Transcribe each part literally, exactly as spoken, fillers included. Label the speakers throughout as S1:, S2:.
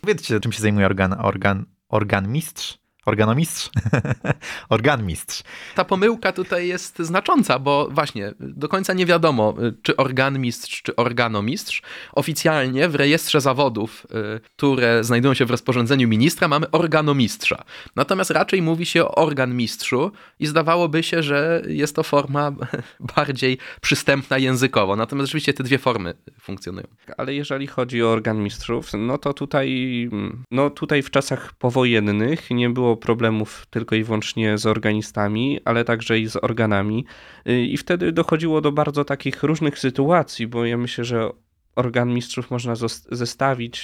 S1: Powiedzcie, czym się zajmuje organ, organ, organmistrz? Organomistrz? Organmistrz.
S2: Ta pomyłka tutaj jest znacząca, bo właśnie do końca nie wiadomo, czy organmistrz, czy organomistrz. Oficjalnie w rejestrze zawodów, które znajdują się w rozporządzeniu ministra, mamy organomistrza. Natomiast raczej mówi się o organmistrzu i zdawałoby się, że jest to forma bardziej przystępna językowo. Natomiast rzeczywiście te dwie formy funkcjonują.
S3: Ale jeżeli chodzi o organmistrzów, no to tutaj, no tutaj w czasach powojennych nie było problemów tylko i wyłącznie z organistami, ale także i z organami. I wtedy dochodziło do bardzo takich różnych sytuacji, bo ja myślę, że organmistrzów można zestawić,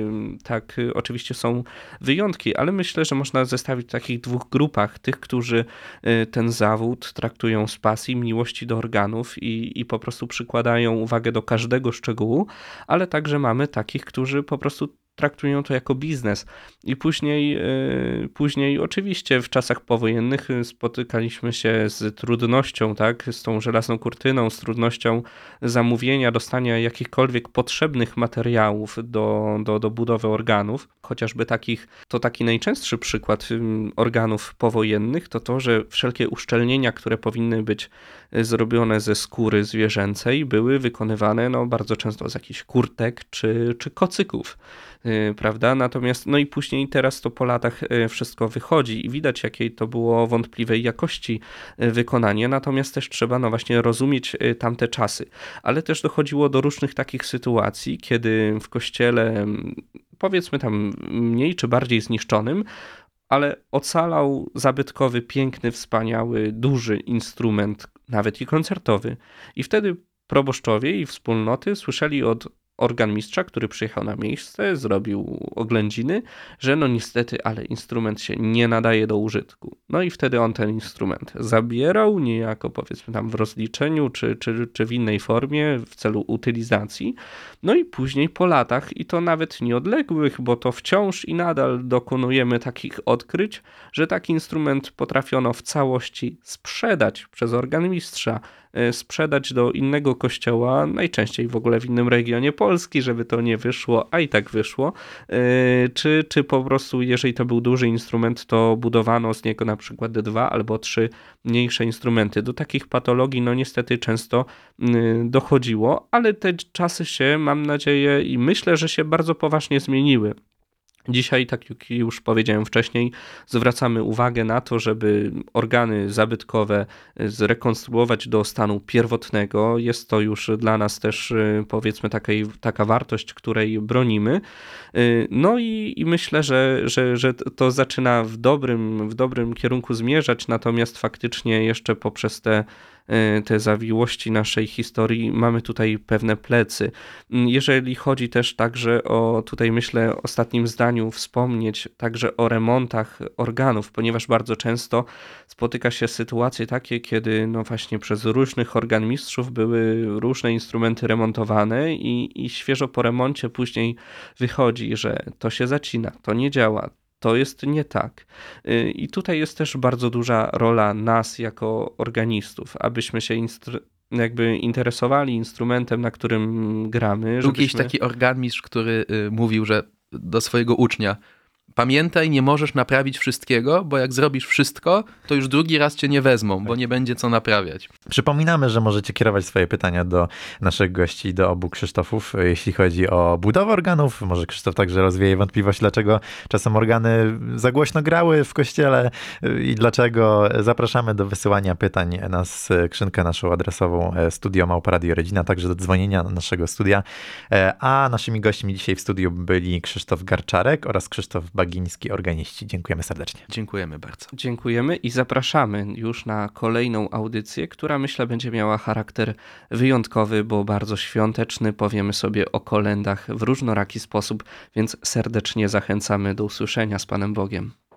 S3: tak, oczywiście są wyjątki, ale myślę, że można zestawić w takich dwóch grupach. Tych, którzy ten zawód traktują z pasji, miłości do organów i, i po prostu przykładają uwagę do każdego szczegółu, ale także mamy takich, którzy po prostu traktują to jako biznes. I później, yy, później oczywiście w czasach powojennych spotykaliśmy się z trudnością, tak, z tą żelazną kurtyną, z trudnością zamówienia, dostania jakichkolwiek potrzebnych materiałów do, do, do budowy organów. Chociażby takich, to taki najczęstszy przykład organów powojennych to to, że wszelkie uszczelnienia, które powinny być zrobione ze skóry zwierzęcej, były wykonywane no, bardzo często z jakichś kurtek czy, czy kocyków. Prawda? Natomiast no i później teraz to po latach wszystko wychodzi i widać, jakiej to było wątpliwej jakości wykonanie, natomiast też trzeba no właśnie rozumieć tamte czasy. Ale też dochodziło do różnych takich sytuacji, kiedy w kościele, powiedzmy tam mniej czy bardziej zniszczonym, ale ocalał zabytkowy, piękny, wspaniały, duży instrument, nawet i koncertowy. I wtedy proboszczowie i wspólnoty słyszeli od organmistrza, który przyjechał na miejsce, zrobił oględziny, że no niestety, ale instrument się nie nadaje do użytku. No i wtedy on ten instrument zabierał, niejako powiedzmy tam w rozliczeniu, czy, czy, czy w innej formie, w celu utylizacji. No i później po latach, i to nawet nieodległych, bo to wciąż i nadal dokonujemy takich odkryć, że taki instrument potrafiono w całości sprzedać przez organmistrza, sprzedać do innego kościoła, najczęściej w ogóle w innym regionie Polski, żeby to nie wyszło, a i tak wyszło, czy, czy po prostu, jeżeli to był duży instrument, to budowano z niego na przykład dwa albo trzy mniejsze instrumenty. Do takich patologii no niestety często dochodziło, ale te czasy się, mam nadzieję i myślę, że się bardzo poważnie zmieniły. Dzisiaj, tak jak już powiedziałem wcześniej, zwracamy uwagę na to, żeby organy zabytkowe zrekonstruować do stanu pierwotnego. Jest to już dla nas też, powiedzmy, takiej, taka wartość, której bronimy. No i, i myślę, że, że, że to zaczyna w dobrym, w dobrym kierunku zmierzać, natomiast faktycznie jeszcze poprzez te te zawiłości naszej historii, mamy tutaj pewne plecy. Jeżeli chodzi też także o, tutaj myślę, ostatnim zdaniu wspomnieć także o remontach organów, ponieważ bardzo często spotyka się sytuacje takie, kiedy no właśnie przez różnych organmistrzów były różne instrumenty remontowane i, i świeżo po remoncie później wychodzi, że to się zacina, to nie działa, to jest nie tak. I tutaj jest też bardzo duża rola nas jako organistów, abyśmy się instru- jakby interesowali instrumentem, na którym gramy.
S2: Był
S3: żebyśmy...
S2: jakiś taki organmistrz, który y, mówił, że do swojego ucznia: pamiętaj, nie możesz naprawić wszystkiego, bo jak zrobisz wszystko, to już drugi raz cię nie wezmą, bo nie będzie co naprawiać.
S1: Przypominamy, że możecie kierować swoje pytania do naszych gości, do obu Krzysztofów, jeśli chodzi o budowę organów. Może Krzysztof także rozwieje wątpliwość, dlaczego czasem organy za głośno grały w kościele i dlaczego. Zapraszamy do wysyłania pytań na skrzynkę naszą adresową studio małpa radio rodzina, także do dzwonienia do naszego studia. A naszymi gośćmi dzisiaj w studiu byli Krzysztof Garczarek oraz Krzysztof Bagiński, organiści. Dziękujemy serdecznie.
S2: Dziękujemy bardzo.
S3: Dziękujemy i zapraszamy już na kolejną audycję, która myślę będzie miała charakter wyjątkowy, bo bardzo świąteczny. Powiemy sobie o kolędach w różnoraki sposób, więc serdecznie zachęcamy do usłyszenia z Panem Bogiem.